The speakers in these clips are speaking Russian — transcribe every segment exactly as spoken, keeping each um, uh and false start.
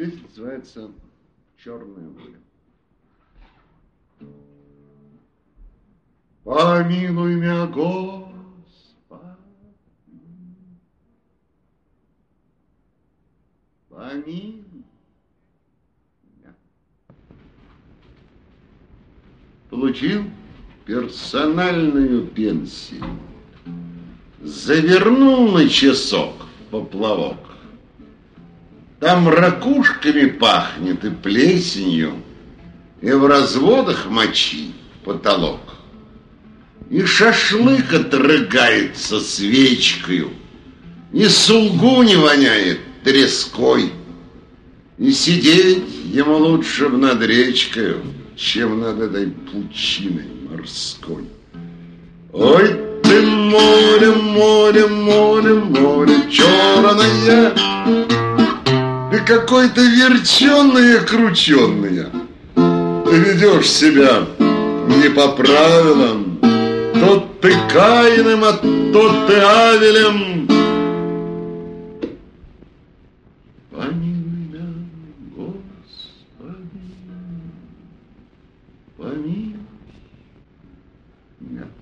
Песня называется «Черное море». Помилуй меня, Господи, помилуй меня. Получил персональную пенсию, завернул на часок в поплавок. Там ракушками пахнет и плесенью, и в разводах мочи потолок. И шашлык отрыгается свечкою, и сулгуни воняет треской. И сидеть ему лучше б над речкою, чем над этой пучиной морской. Ой ты море, море, море, море черное, ты какой-то верченый и крученый. Ты ведешь себя не по правилам, то ты Каином, а то ты Авелем. Помилуй меня, Господи, помилуй меня.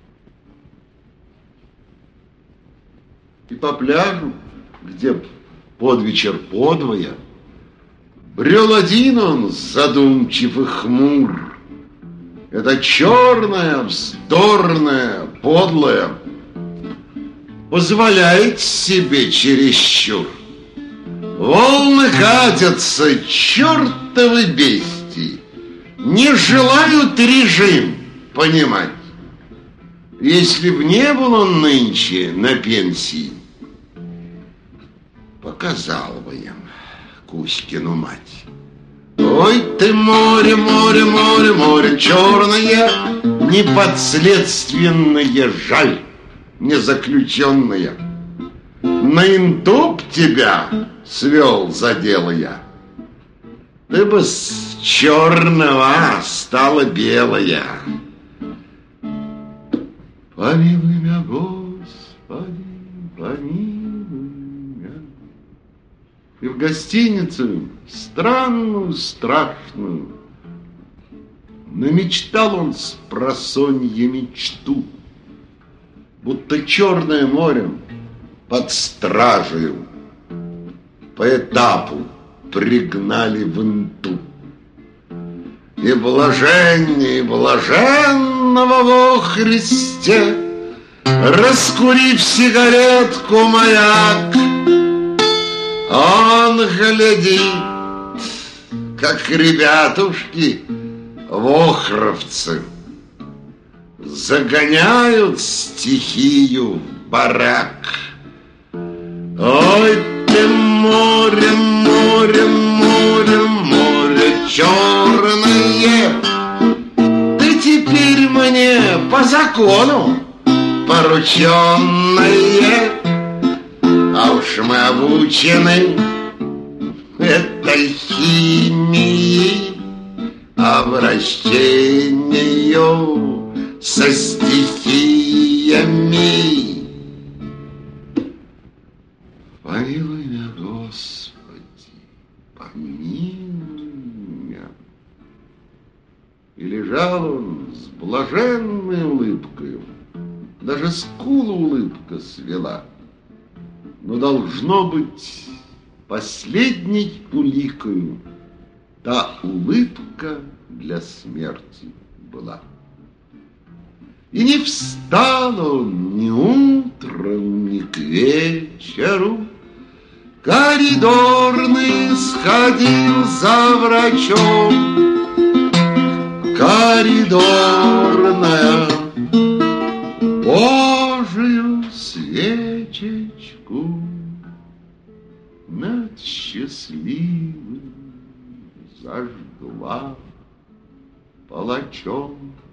И по пляжу, где под вечер подвое, брел один он, задумчив и хмур. Это черная, вздорная, подлая позволяет себе чересчур. Волны катятся, чертовы бестии, не желают режим понимать. Если б не был он нынче на пенсии, показал бы им Кузькину мать. Ой ты море, море, море, море черное, неподследственное, жаль, незаключенное. На интуп тебя свел за дело я. Ты бы с черного стала белая. Помилуй меня, Господи, помилуй меня. И в гостиницу странную, страшную намечтал он с просонья мечту, будто Черное море под стражею по этапу пригнали в инту. И блаженней блаженного во Христе, раскурив сигаретку маяк, он глядит, как ребятушки вохровцы загоняют стихию в барак. Ой ты море, море, море, море черное, ты теперь мне по закону порученное. А уж мы обучены этой химией, обращению со стихиями. Помилуй меня, Господи, помилуй меня. И лежал он с блаженной улыбкою, даже скулу улыбка свела. Но должно быть последней уликою та улыбка для смерти была. И не встал он ни утром, ни к вечеру, коридорный сходил за врачом. Коридорная, Божию свечечку над счастливым зажгла палачом.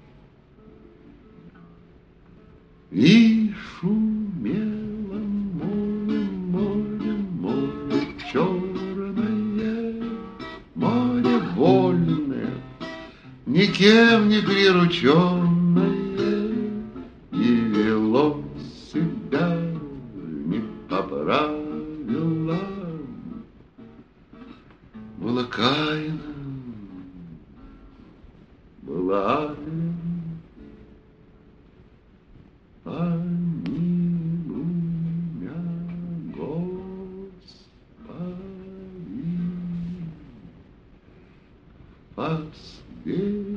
И шумело море, море, море черное, море вольное, никем не прирученное, и вело себя не по правилам. Павла Каина была помилуй меня, Господи, последняя.